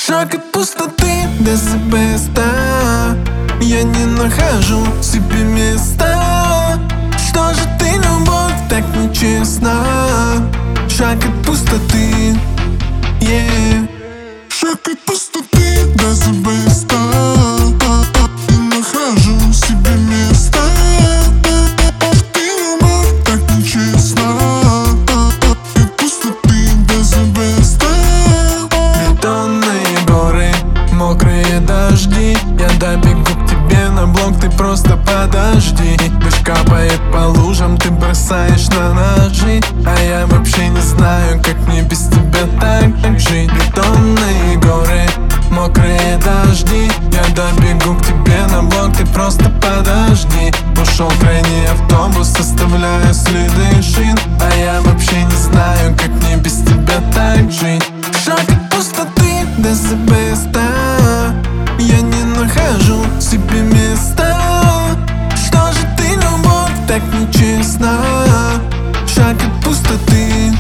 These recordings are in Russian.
Шаг от пустоты до звезда. Я не нахожу себе места. Что же ты, любовь, так нечестна? Шаг от пустоты, Шаг от пустоты до звезда. Не нахожу себе места. Ты, любовь, так нечестна. От пустоты до звезда. Бетонные горы, мокрые дожди. Я добегу к тебе на блок, ты просто подожди. Дождь капает по лужам, ты бросаешь на ножи. А я вообще не знаю, как мне без тебя так жить. Бетонные горы, мокрые дожди. Я добегу к тебе на блок, ты просто подожди. Ушел крайний автобус, оставляя следы шин. А я вообще не знаю, как мне без тебя так жить. Шаг от пустоты до звезда. Я не нахожу себе места. Что же ты, любовь, так нечестна? Шаг от пустоты,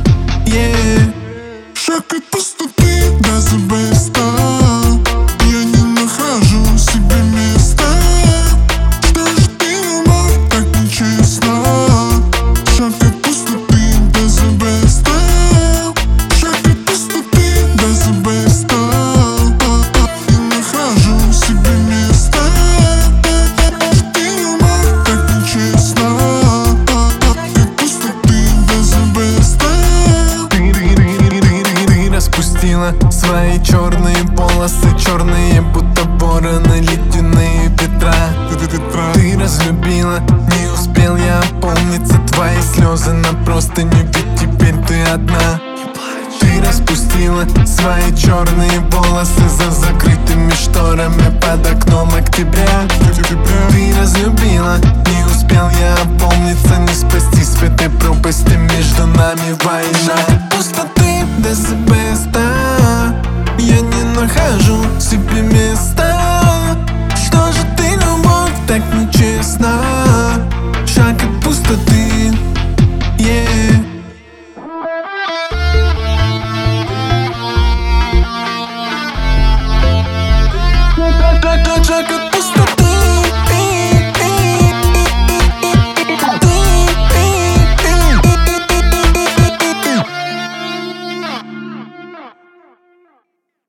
Шаг от пустоты до звезда. Я не нахожу себе места. Что же ты, любовь, так нечестна? Шаг от пустоты до звезда. Шаг от пустоты до звезда. Не нахожу себе места. Ты, любовь, так нечестна. От пустоты до звезда. Распустила свои черные полосы, черные, будто вороны, ледяные ветра. Ты разлюбила, не успел я опомниться. Твои слезы на простыне, ведь теперь ты одна. Ты распустила свои черные волосы за закрытыми шторами под окном октября. Ты разлюбила, не успел я опомниться. Не спастись в этой пропасти, между нами война.